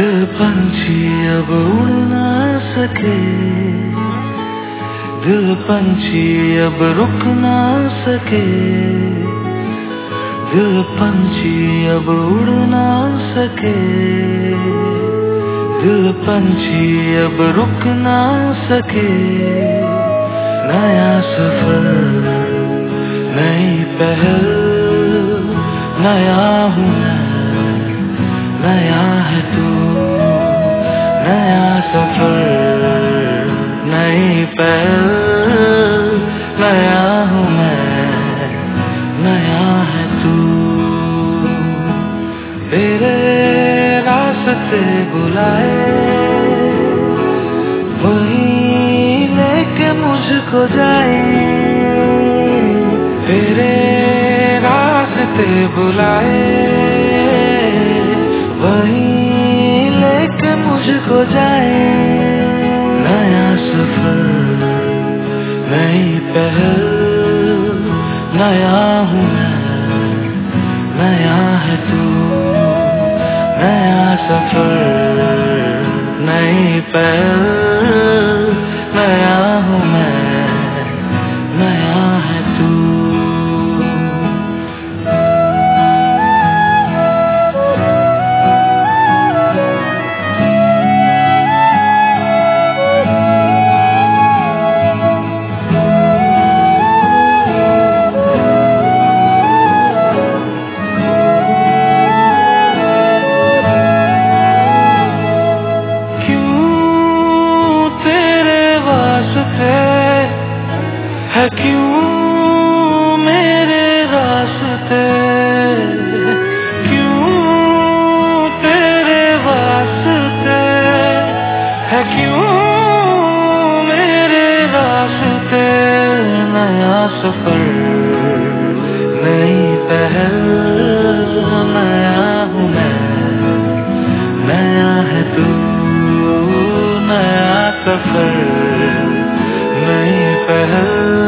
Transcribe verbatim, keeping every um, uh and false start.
दिल पंछी अब उड़ ना सके, दिल पंछी अब रुक ना सके, दिल पंछी अब उड़ ना सके, दिल पंछी अब रुक ना सके। नया सफर नई पहल, नया हूँ मैं, नया है तू। नया सफर नई पहल, नया हूँ मैं, नया है तू। तेरे रास्ते बुलाए वहीं लेके मुझको जाए, तेरे रास्ते बुलाए वहीं लेके मुझको जाए। नया सफर नई पहल, नया हूँ मैं, नया है तू। नया सफर नई पहल, नया हूँ मैं, नया है तू। है क्यों मेरे रास्ते, क्यों तेरे वास्ते, है क्यों मेरे रास्ते। नया सफर नई पहल, नया हूँ मैं, नया है तू। नया सफर नई पहल,